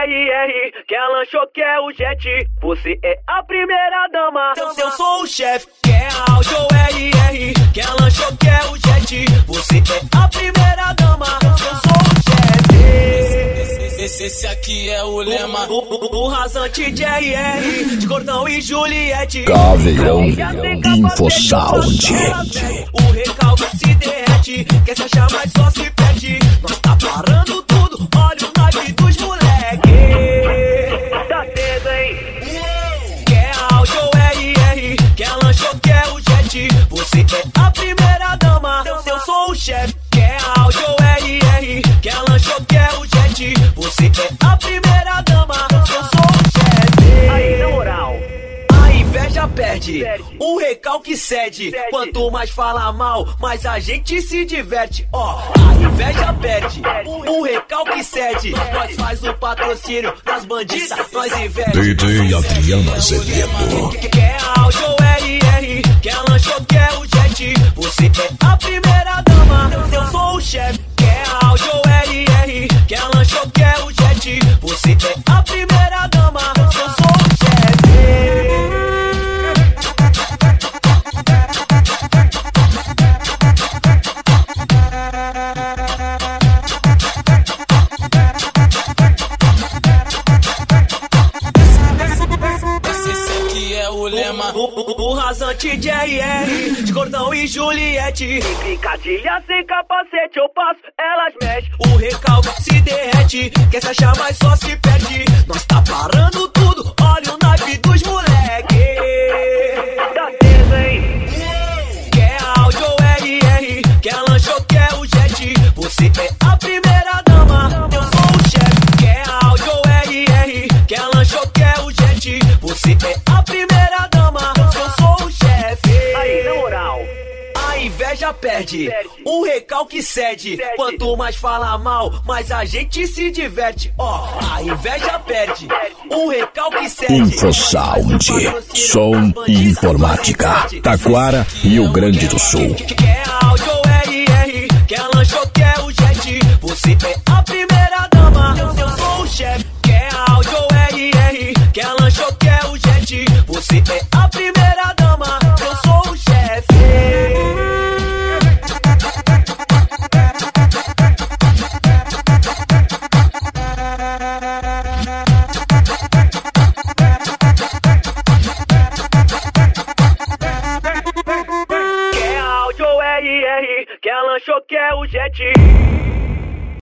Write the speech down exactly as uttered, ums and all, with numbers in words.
R R, quer lanchou, quer o jet. Você é a primeira dama. Se eu sou o chefe, quer áudio R R, quer lanchou, quer o jet. Você é a primeira dama. Se eu sou o chefe. Esse, esse aqui é o lema. O, o, o rasante de R R, de Gordão e Juliette. Caveirão Infosound. O recalque se derrete, quer se achar mais só se perde. Nós tá parando tudo, olha o naipe dos moleque. Tá cedo, hein? Quer áudio R R, quer lanchou, quer o jet. Você é a primeira dama, se eu sou o chefe. Quer áudio R R, quer lanchou, quer o jet. Você é a primeira dama, se eu sou o chefe. Aí, na moral, a inveja perde, o recalque cede. Quanto mais fala mal, mais a gente se diverte. Ó, a inveja perde, o recalque cede. Nós faz o patrocínio das bandidas, nós investe. D J Adriano Azevedo. Quer áudio R R, quer lanchou, quer o jet. Você é a primeira dama, se eu sou o chefe. Quer áudio R R, quer lanchou, quer o jet. Você é a primeira dama, se eu sou o chefe. O, o, o rasante de R R, de Gordão e Juliette. Sem picadilha, sem capacete, eu passo, elas mexem. O recalque se derrete, quer se achar mais só se perde. Nós tá parando tudo, olha o naipe dos moleque. Tá cedo, hein? Quer áudio R R, quer lanchou, quer o jet. Você é a primeira dama, eu sou o chefe. Quer áudio R R, quer lanchou, quer o jet. Você é a primeira dama, eu sou o chefe. Aí, na moral, a inveja perde, o recalque cede. Quanto mais fala mal, mais a gente se diverte. Ó, a inveja perde, o recalque cede. Infosound, som e informática, Taquara, Rio Grande do Sul. Quer áudio R R, quer lanchou, quer o jet. Você é a primeira